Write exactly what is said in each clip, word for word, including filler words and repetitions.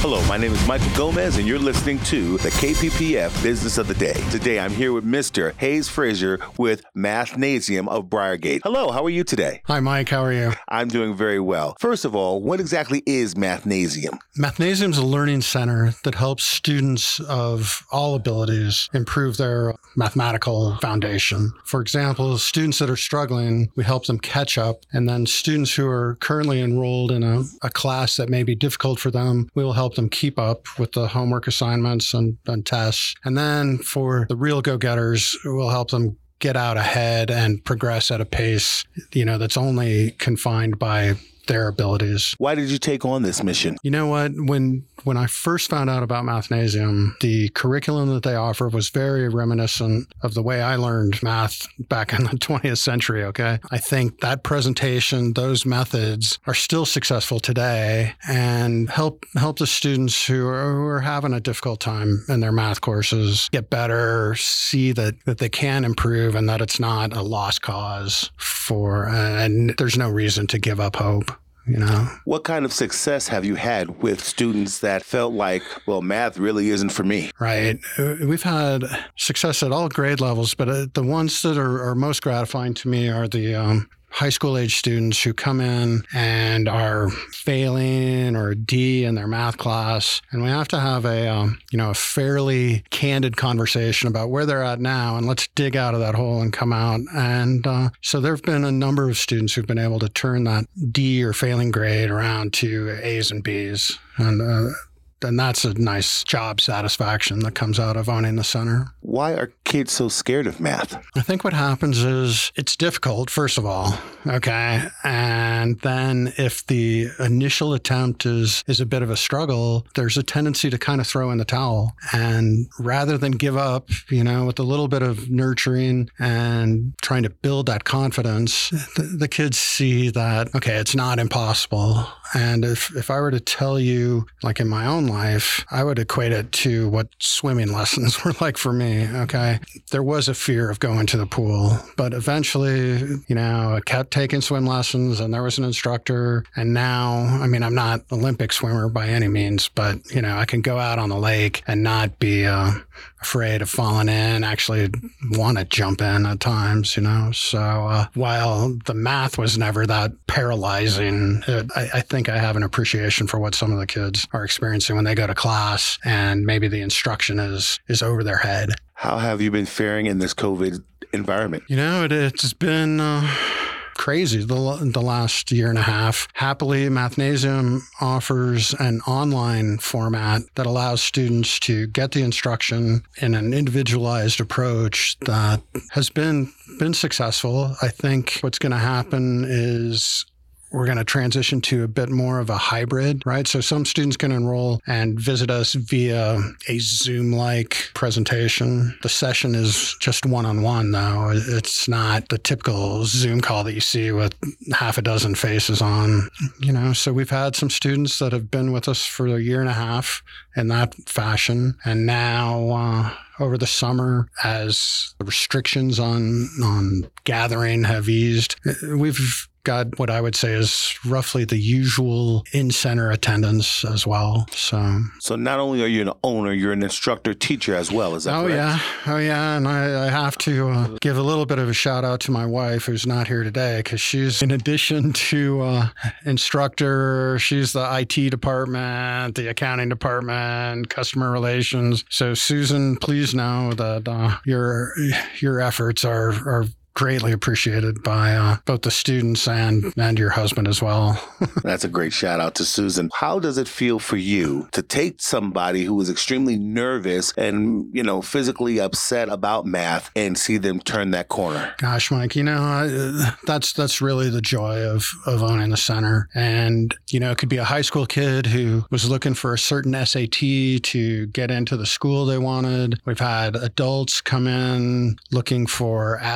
Hello, my name is Michael Gomez, and you're listening to the K P P F Business of the Day. Today, I'm here with Mister Hayes Frazier with Mathnasium of Briargate. Hello, how are you today? Hi, Mike. How are you? I'm doing very well. First of all, what exactly is Mathnasium? Mathnasium is a learning center that helps students of all abilities improve their mathematical foundation. For example, students that are struggling, we help them catch up. And then students who are currently enrolled in a, a class that may be difficult for them, we will help them keep up with the homework assignments and, and tests. And then for the real go-getters, we'll help them get out ahead and progress at a pace, you know, that's only confined by their abilities. Why did you take on this mission? You know what? When when I first found out about Mathnasium, the curriculum that they offer was very reminiscent of the way I learned math back in the twentieth century, okay? I think that presentation, those methods are still successful today and help help the students who are, who are having a difficult time in their math courses get better, see that, that they can improve and that it's not a lost cause for, and there's no reason to give up hope. You know, what kind of success have you had with students that felt like, well, math really isn't for me? Right. We've had success at all grade levels, but the ones that are, are most gratifying to me are the um, high school age students who come in and are failing or a D in their math class. And we have to have a, um, you know, a fairly candid conversation about where they're at now. And let's dig out of that hole and come out. And uh, so there have been a number of students who've been able to turn that D or failing grade around to A's and B's. And uh, And that's a nice job satisfaction that comes out of owning the center. Why are kids so scared of math? I think what happens is it's difficult, first of all, okay? And then if the initial attempt is, is a bit of a struggle, there's a tendency to kind of throw in the towel. And rather than give up, you know, with a little bit of nurturing and trying to build that confidence, the, the kids see that, okay, it's not impossible. And if, if I were to tell you, like in my own life, I would equate it to what swimming lessons were like for me, okay? There was a fear of going to the pool, but eventually, you know, I kept taking swim lessons and there was an instructor. And now, I mean, I'm not an Olympic swimmer by any means, but, you know, I can go out on the lake and not be uh, afraid of falling in, actually want to jump in at times, you know? So uh, while the math was never that paralyzing, it, I, I think I have an appreciation for what some of the kids are experiencing when they go to class and maybe the instruction is is over their head. How have you been faring in this COVID environment? You know, it, it's been uh, crazy the, the last year and a half. Happily, Mathnasium offers an online format that allows students to get the instruction in an individualized approach that has been been successful. I think what's going to happen is we're going to transition to a bit more of a hybrid, right? So some students can enroll and visit us via a Zoom-like presentation. The session is just one-on-one, though. It's not the typical Zoom call that you see with half a dozen faces on, you know. So we've had some students that have been with us for a year and a half in that fashion. And now, uh, over the summer, as the restrictions on, on gathering have eased, we've got what I would say is roughly the usual in-center attendance as well. So so not only are you an owner, you're an instructor, teacher as well, is that oh, correct? Yeah. Oh, yeah. And I, I have to uh, give a little bit of a shout out to my wife who's not here today because she's, in addition to uh, instructor, she's the I T department, the accounting department, customer relations. So Susan, please know that uh, your your efforts are are greatly appreciated by uh, both the students and, and your husband as well. That's a great shout out to Susan. How does it feel for you to take somebody who is extremely nervous and, you know, physically upset about math and see them turn that corner? Gosh, Mike, you know, I, that's that's really the joy of, of owning the center. And, you know, it could be a high school kid who was looking for a certain S A T to get into the school they wanted. We've had adults come in looking for A S V A B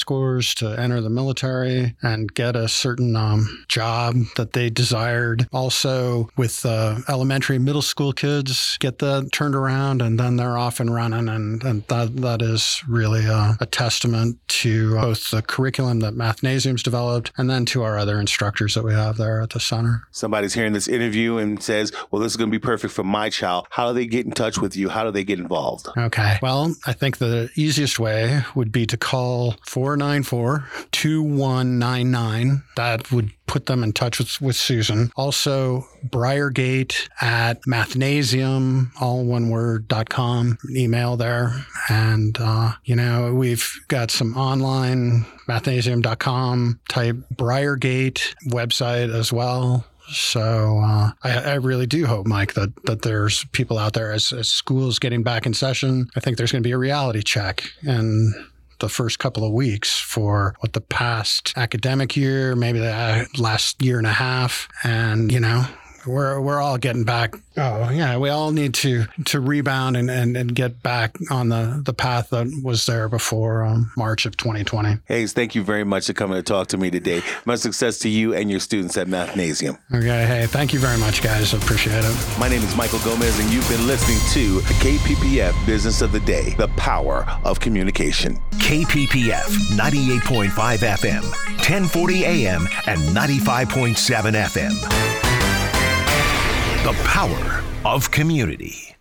scores to enter the military and get a certain um, job that they desired. Also, with uh, elementary and middle school kids, get that turned around, and then they're off and running. And, and that that is really a, a testament to both the curriculum that Mathnasium's developed and then to our other instructors that we have there at the center. Somebody's hearing this interview and says, well, this is going to be perfect for my child. How do they get in touch with you? How do they get involved? Okay. Well, I think the easiest way would be to call four nine four, two one nine nine. That would put them in touch with, with Susan. Also, Briargate at Mathnasium, all one word, dot com, email there. And, uh, you know, we've got some online, mathnasium dot com type Briargate website as well. So uh, I, I really do hope, Mike, that that there's people out there as, as school's getting back in session. I think there's going to be a reality check in the first couple of weeks for what the past academic year, maybe the last year and a half, and you know. We're we're all getting back. Oh, yeah. We all need to to rebound and, and, and get back on the, the path that was there before um, March of twenty twenty. Hayes, thank you very much for coming to talk to me today. Much success to you and your students at Mathnasium. Okay. Hey, thank you very much, guys. I appreciate it. My name is Michael Gomez, and you've been listening to the K P P F Business of the Day, the power of communication. K P P F ninety-eight point five F M, ten forty A M, and ninety-five point seven F M. The power of community.